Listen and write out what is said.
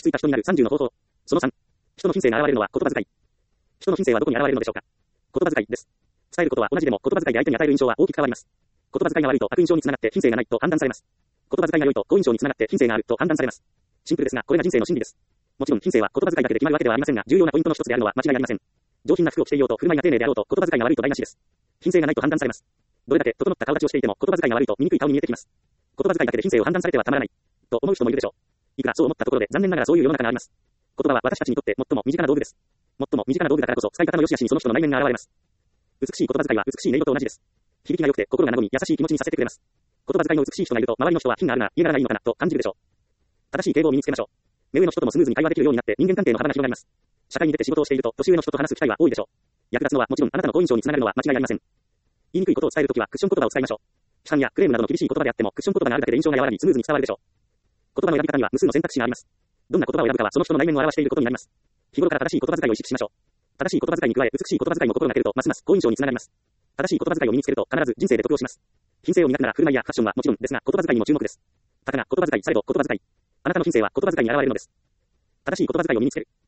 ち着いた人になる30の方法。その3。人の品性が現れるのは言葉遣い。人の品性はどこに現れるのでしょうか。言葉遣いです。伝えることは同じでも言葉遣いで相手に与える印象は大きく変わります。言葉遣いが悪いと悪印象につながって品性がないと判断されます。言葉遣いが良いと好印象につながって品性があると判断されます。シンプルですが、これが人生の真理です。もちろん品性は言葉遣いだけで決まるわけではありませんが、重要なポイントの一つであるのは間違いありません。上品な服を着ていようと振る舞いが丁寧であろうと言葉遣いが悪いと台無しです。品性がないと判断されます。どれだけ整った顔立ちをしていても言葉遣いが悪いと醜い顔に見えてきます。言葉遣いだけで品性を判断されてはたまらないと思う人もいるでしょう。いくらそう思ったところで残念ながらそういう世の中があります。言葉は私たちにとって最も身近な道具です。最も身近な道具だからこそ使い方の良し悪しにその人の内面が現れます。美しい言葉遣いは美しい音色と同じです。響きが良くて心が和み優しい気持ちにさせてくれます。言葉遣いの美しい人がいると周りの人は品があるな家柄がいいのかなと感じるでしょう。正しい敬語を身につけましょう。目上の人ともスムーズに会話できるようになって人間関係の幅が広がります。社会に出て仕事をしていると年上の人と話す機会は多いでしょう。役立つのはもちろんあなたの好印象につながるのは間違いありません。言いにくいことを伝えるときはクッション言葉を使いましょう。批判やクレームなどの厳しい言葉であってもクッション言葉があるだけで印象が和らぎスムーズに伝わるでしょう。言葉の選び方には無数の選択肢があります。どんな言葉を選ぶかはその人の内面を表していることになります。日頃から正しい言葉遣いを意識しましょう。正しい言葉遣いに加え美しい言葉遣いも心がけるとますます好印象につながります。正しい言葉遣いを身につけると必ず人生で得をします。品性を磨くなら振る舞いやファッションはもちろんですが言葉遣いにも注目です。たかが言葉遣いされど言葉遣い。あなたの品性は言葉遣いに現れるのです。正しい言葉遣いを身につける。